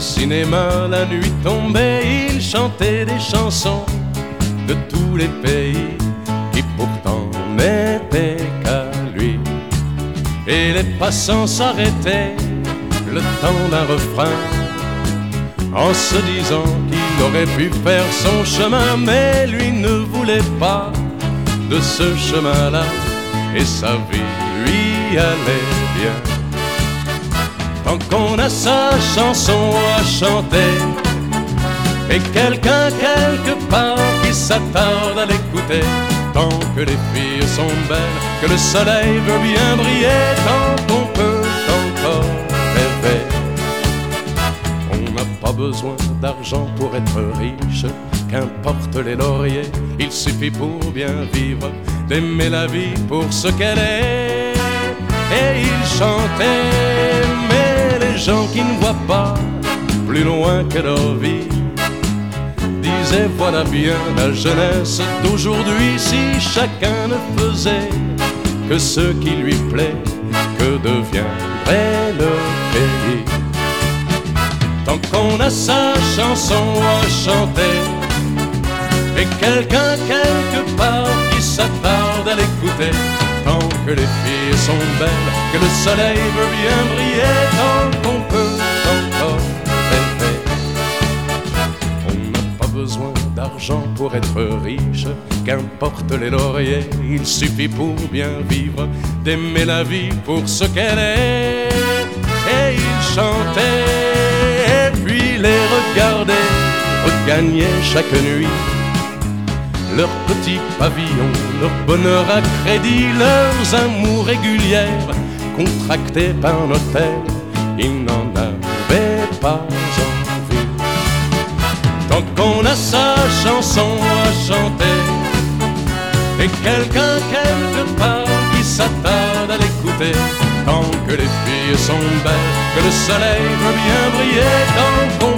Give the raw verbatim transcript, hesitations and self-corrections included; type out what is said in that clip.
cinéma, la nuit tombée, il chantait des chansons de tous les pays qui pourtant n'étaient qu'à lui. Et les passants s'arrêtaient le temps d'un refrain en se disant qu'il aurait pu faire son chemin, mais lui ne voulait pas de ce chemin-là et sa vie lui allait bien. Tant qu'on a sa chanson à chanter et quelqu'un quelque part qui s'attarde à l'écouter, tant que les filles sont belles, que le soleil veut bien briller, tant qu'on peut encore rêver. On n'a pas besoin d'argent pour être riche, qu'importe les lauriers, il suffit pour bien vivre d'aimer la vie pour ce qu'elle est. Et il chantait, mais les gens qui ne voient pas plus loin que leur vie disaient voilà bien la jeunesse d'aujourd'hui, si chacun ne faisait que ce qui lui plaît, que deviendrait le pays. Tant qu'on a sa chanson à chanter et quelqu'un quelque part qui s'attarde à l'écouter, tant que les filles sont belles, que le soleil veut bien briller, tant qu'on peut encore rêver. On n'a pas besoin d'argent pour être riche, qu'importe les lauriers, il suffit pour bien vivre d'aimer la vie pour ce qu'elle est. Et il chantait, et puis les regarder regagner chaque nuit leurs petits pavillons, leur bonheur à crédit, leurs amours régulières contractés par notaire, ils n'en avaient pas envie. Tant qu'on a sa chanson à chanter et quelqu'un quelque part qui s'attarde à l'écouter, tant que les filles sont belles, que le soleil veut bien briller, tant qu'on